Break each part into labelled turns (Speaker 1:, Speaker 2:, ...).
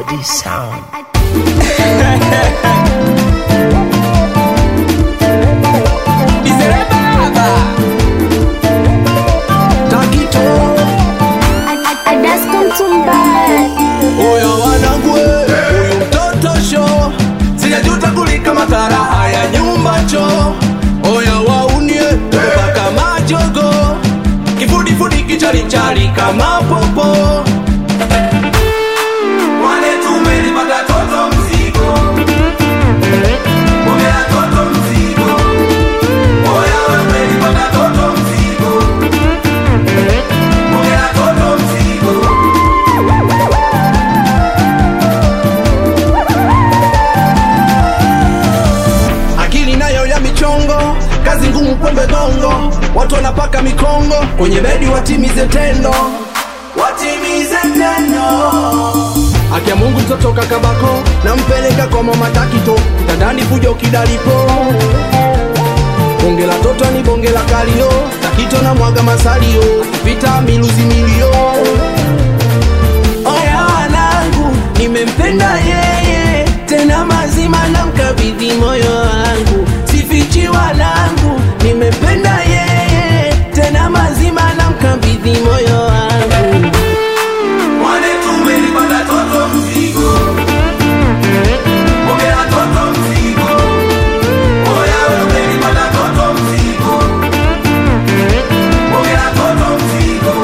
Speaker 1: Melody Sound.
Speaker 2: Oya wanangu, huyu mtoto show sijajuta kulika madhara haya nyumba cho. Oya waunie mpaka majogo, kifudifudi kichalichali kama popo. Wale tumelipata toto mzigo, ongea toto mzigo. Oya tumelipata toto mzigo, ongea toto mzigo. Akili nayo ya michongo, kazi ngumu pombe gongo. Watu wanapaka mikongo, kwenye bedi watimize tendo, watimize tendo. Akia Mungu mtoto kakabako, nampeleka kwa mama Takito, kitandani fujo kidalipo. Bonge la toto ni bonge la kalio, Takito na mwaga masalio, akipita miluzi milio. Oya wanangu, nimempenda yeye, tena mazima na mkabidhi moyo wangu. Sifichi wanangu, nimempenda yeye, tena mazima na mkabidhi moyo wangu. Wale tumelipata toto mzigo, ongea toto mzigo. Oya tumelipata toto mzigo, ongea toto mzigo.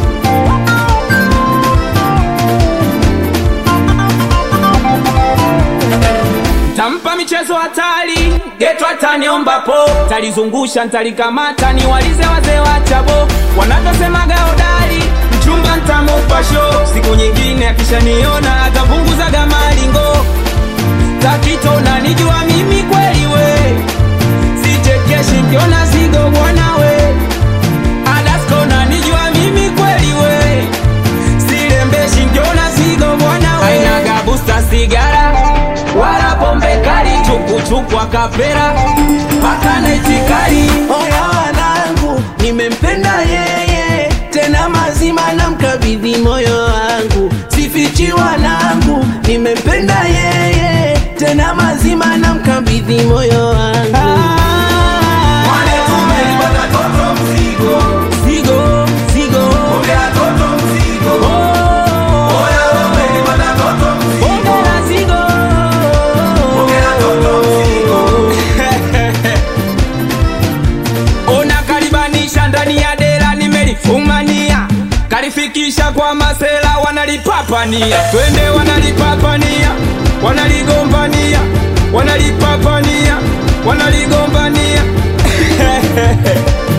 Speaker 2: Tampa michezo hatari, geto ataniomba po. Talizungusha ntalikamata, ni walize wazee wa chabo. Wanatosemaga hodari, mchumba ntamupa show. Siku nyingine akishaniona, atapunguzaga malingo. Takito nanijua mimi kweli we, sichekeshi nkiona zigo bwana we. Adasko nanijua mimi kweli we, silembeshi nkiona zigo bwana we. Ainaga busta sigara, wala pombe kali, chuku akapera, paka na itikari. Oya wanangu, nimempenda yeye, tena mazima na mkabidhi moyo wangu. Sifichi wanangu, nimempenda yeye, tena mazima na mkabidhi moyo wangu. Wale tumelipata toto mzigo, zigo, zigo. Ongea toto mzigo. Oya tumelipata toto mzigo, ongea zigo. Ongea toto mzigo. Ona kalibanisha ndani ya dela, nimelifumania. Kalifikisha kwa masela, wanalipapania. Twende wanalipapania, wanaligombania, wanalipapania, wanaligombania.